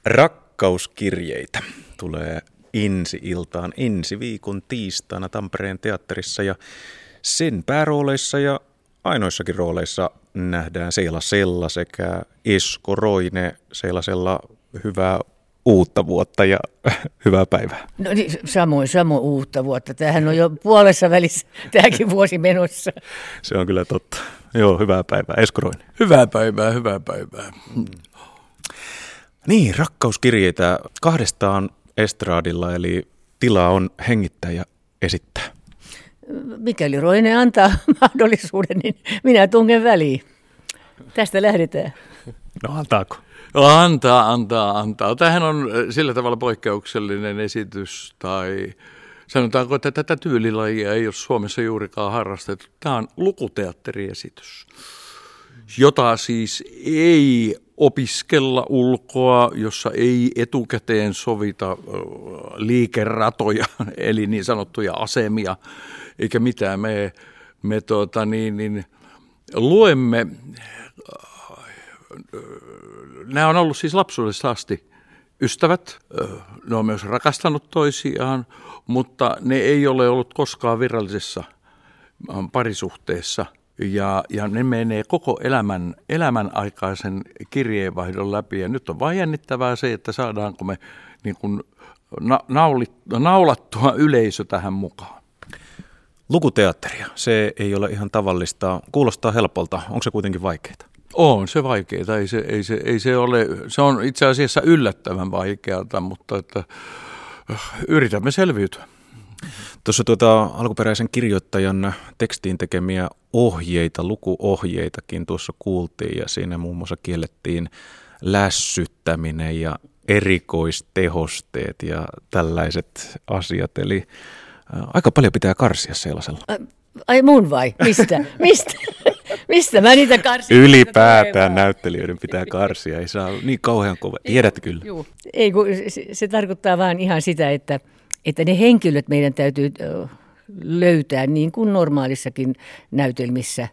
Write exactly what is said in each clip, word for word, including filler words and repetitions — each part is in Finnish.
Rakkauskirjeitä tulee Insi-iltaan ensi viikon tiistaina Tampereen teatterissa ja sen päärooleissa ja ainoissakin rooleissa nähdään Seela Sella sekä Esko Roine. Seela Sella, hyvää uutta vuotta ja hyvää päivää. No niin, samoin, samoin uutta vuotta. Tämähän on jo puolessa välissä tämäkin vuosi menossa. Se on kyllä totta. Joo, hyvää päivää. Esko Roine. Hyvää päivää, hyvää päivää. Hmm. Niin, rakkauskirjeitä kahdestaan estraadilla, eli tilaa on hengittää ja esittää. Mikäli Roine antaa mahdollisuuden, niin minä tungen väliin. Tästä lähdetään. No antaako? Antaa, antaa, antaa. Tämähän on sillä tavalla poikkeuksellinen esitys, tai sanotaanko, että tätä tyylilajia ei ole Suomessa juurikaan harrastettu. Tämä on lukuteatteriesitys, jota siis ei opiskella ulkoa, jossa ei etukäteen sovita liikeratoja, eli niin sanottuja asemia, eikä mitään. Me, me tuota, niin, niin, luemme, nämä on ollut siis lapsuudesta asti ystävät, ne on myös rakastanut toisiaan, mutta ne ei ole ollut koskaan virallisessa parisuhteessa. Ja, ja ne menee koko elämän, elämän aikaisen kirjeenvaihdon läpi. Ja nyt on vain jännittävää se, että saadaanko me niin kuin na, naulit, naulattua yleisö tähän mukaan. Lukuteatteria, se ei ole ihan tavallista. Kuulostaa helpolta. Onko se kuitenkin vaikeaa? On se vaikeaa. Ei se, ei se, ei se ole. Se on itse asiassa yllättävän vaikeaa, mutta että, yritämme selviytyä. Tuossa tuota alkuperäisen kirjoittajan tekstiin tekemiä ohjeita, lukuohjeitakin tuossa kuultiin ja siinä muun muassa kiellettiin lässyttäminen ja erikoistehosteet ja tällaiset asiat. Eli ä, aika paljon pitää karsia sellaisella. Ai mun vai? Mistä? Mistä? Mistä mä niitä karsin? Ylipäätään näyttelijöiden pitää karsia, ei saa niin kauhean kova. Tiedät kyllä. Juu. Ei, kun se, se tarkoittaa vaan ihan sitä, että Että ne henkilöt meidän täytyy löytää niin kuin normaalissakin näytelmissä,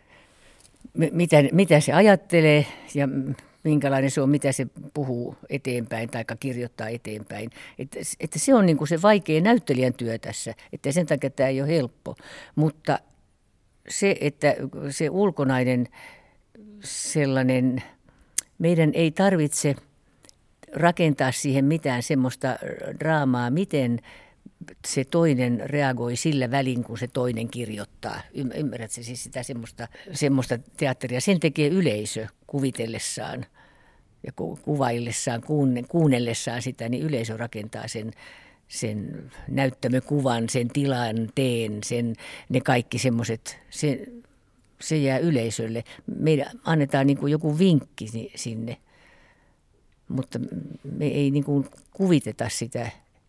mitä, mitä se ajattelee ja minkälainen se on, mitä se puhuu eteenpäin tai kirjoittaa eteenpäin. Että, että se on niin kuin se vaikea näyttelijän työ tässä, että sen takia tämä ei ole helppo. Mutta se, että se ulkonainen sellainen, meidän ei tarvitse rakentaa siihen mitään semmoista draamaa, miten se toinen reagoi sillä välin, kun se toinen kirjoittaa. Ymmärrätkö siis sitä semmoista, semmoista teatteria? Sen tekee yleisö kuvitellessaan ja kuvaillessaan, kuunnellessaan sitä, niin yleisö rakentaa sen, sen näyttämökuvan, sen tilanteen, sen, ne kaikki semmoiset, se, se jää yleisölle. Meidän annetaan niin kuin joku vinkki sinne. Mutta me ei niin kuin kuviteta sitä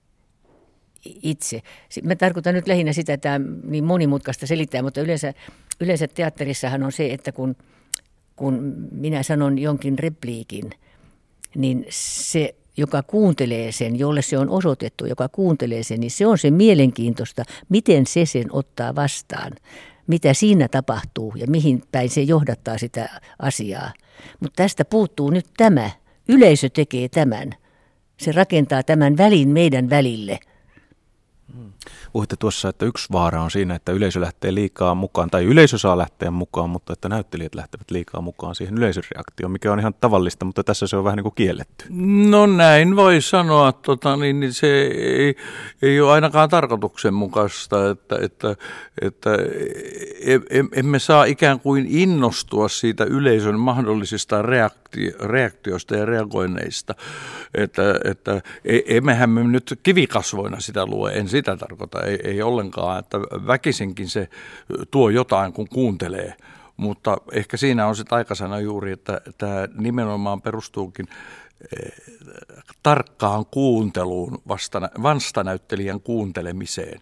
itse. Mä tarkoitan nyt lähinnä sitä, että tämä niin monimutkaista selittää, mutta yleensä, yleensä teatterissahan on se, että kun, kun minä sanon jonkin repliikin, niin se, joka kuuntelee sen, jolle se on osoitettu, joka kuuntelee sen, niin se on se mielenkiintoista, miten se sen ottaa vastaan, mitä siinä tapahtuu ja mihin päin se johdattaa sitä asiaa. Mutta tästä puuttuu nyt tämä. Yleisö tekee tämän. Se rakentaa tämän välin meidän välille. Puhuitte tuossa, että yksi vaara on siinä, että yleisö lähtee liikaa mukaan, tai yleisö saa lähteä mukaan, mutta että näyttelijät lähtevät liikaa mukaan siihen yleisön reaktioon, mikä on ihan tavallista, mutta tässä se on vähän niin kuin kielletty. No näin voi sanoa, tota, niin, niin se ei, ei ole ainakaan tarkoituksenmukaista, että, että, että emme saa ikään kuin innostua siitä yleisön mahdollisista reaktio, reaktioista ja reagoinneista, että, että emmehän me nyt kivikasvoina sitä lue, en sitä tarkoita, ei, ei ollenkaan, että väkisinkin se tuo jotain, kun kuuntelee, mutta ehkä siinä on se taikasana juuri, että tämä nimenomaan perustuukin tarkkaan kuunteluun, vastanäyttelijän kuuntelemiseen.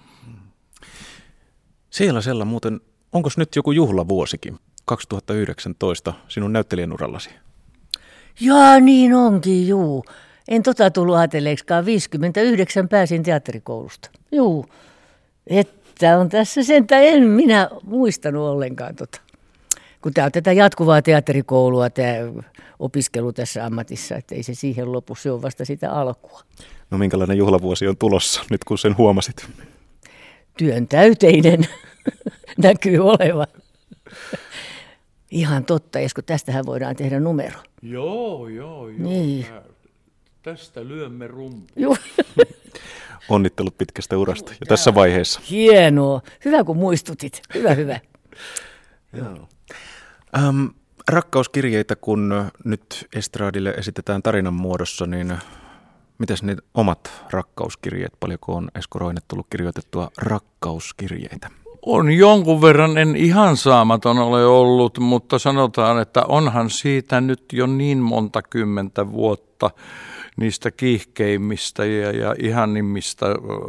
Seela Sella muuten, onko nyt joku juhlavuosikin, kaksituhattayhdeksäntoista, sinun näyttelijän urallasi? Jaa, niin onkin, juu. En tota tullut ajatelleeksikaan. viisikymmentäyhdeksän pääsin teatterikoulusta. Juu, että on tässä sentään, en minä muistanut ollenkaan tota. kun tämä on tätä jatkuvaa teatterikoulua, tämä opiskelu tässä ammatissa, että ei se siihen lopu, se on vasta sitä alkua. No minkälainen juhlavuosi on tulossa, nyt kun sen huomasit? Työn täyteinen näkyy olevan. Ihan totta, Esko, tästähän voidaan tehdä numero. Joo, joo, joo. Niin. Tästä lyömme rumpuun. Juh. Onnittelut pitkästä urasta jo tässä vaiheessa. Hienoa. Hyvä kun muistutit. Hyvä, hyvä. Joo. Ähm, rakkauskirjeitä, kun nyt estradille esitetään tarinan muodossa, niin mitäs ne omat rakkauskirjeet? Paljonko on, Esko Roine, tullut kirjoitettua rakkauskirjeitä? On jonkun verran, en ihan saamaton ole ollut, mutta sanotaan, että onhan siitä nyt jo niin monta kymmentä vuotta niistä kiihkeimmistä ja, ja ihanimmista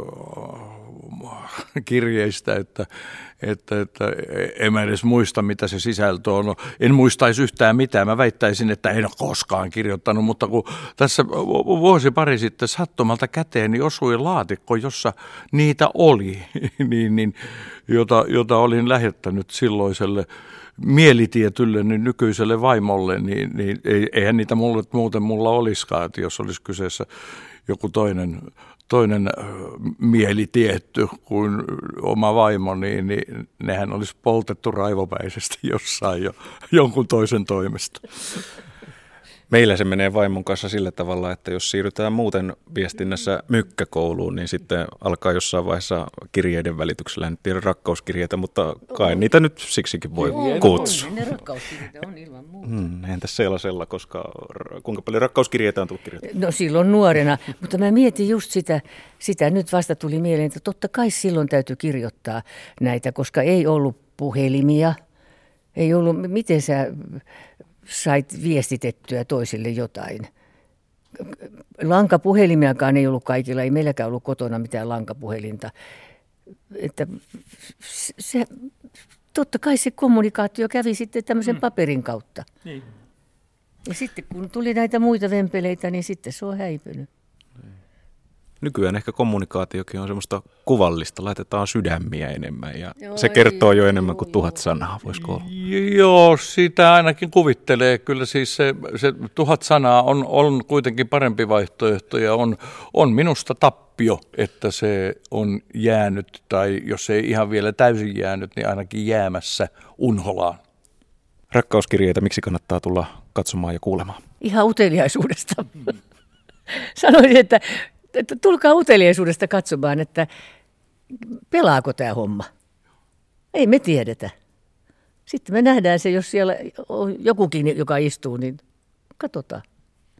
kirjeistä, että, että, että en mä edes muista, mitä se sisältö on. En muistaisi yhtään mitään. Mä väittäisin, että en ole koskaan kirjoittanut, mutta kun tässä vuosi pari sitten sattumalta käteeni osui laatikko, jossa niitä oli, niin, niin, jota, jota olin lähettänyt silloiselle mielitietylle niin nykyiselle vaimolle, niin, niin eihän niitä mulle, muuten mulla olisikaan, että jos olisi kyseessä joku toinen, toinen mielitietty kuin oma vaimo, niin, niin nehän olisi poltettu raivopäisesti jossain jo, jonkun toisen toimesta. Meillä se menee vaimon kanssa sillä tavalla, että jos siirrytään muuten viestinnässä mykkäkouluun, niin sitten alkaa jossain vaiheessa kirjeiden välityksellä, en tiedä rakkauskirjeitä, mutta kai niitä nyt siksikin voi kutsua. Ne rakkauskirjeitä on ilman muuta. Hmm, entä sellaisella, koska kuinka paljon rakkauskirjeitä on tullut kirjoittaa? No silloin nuorena, mutta mä mietin just sitä, sitä nyt vasta tuli mieleen, että totta kai silloin täytyy kirjoittaa näitä, koska ei ollut puhelimia, ei ollut, miten sä sait viestitettyä toisille jotain. Lankapuhelimiakaan ei ollut kaikilla, ei meilläkään ollut kotona mitään lankapuhelinta. Että se, totta kai se kommunikaatio kävi sitten tämmöisen mm. paperin kautta. Niin. Ja sitten kun tuli näitä muita vempeleitä, niin sitten se on häipynyt. Nykyään ehkä kommunikaatiokin on semmoista kuvallista, laitetaan sydämiä enemmän ja joo, se kertoo jo joo, enemmän kuin joo, tuhat joo. sanaa, voisiko olla? Joo, sitä ainakin kuvittelee. Kyllä siis se, se tuhat sanaa on, on kuitenkin parempi vaihtoehto ja on, on minusta tappio, että se on jäänyt tai jos ei ihan vielä täysin jäänyt, niin ainakin jäämässä unholaan. Rakkauskirjeitä, miksi kannattaa tulla katsomaan ja kuulemaan? Ihan uteliaisuudesta. Sanoisin, että että tulkaa uteliaisuudesta katsomaan, että pelaako tämä homma. Ei me tiedetä. Sitten me nähdään se, jos siellä on jokukin, joka istuu, niin katsotaan.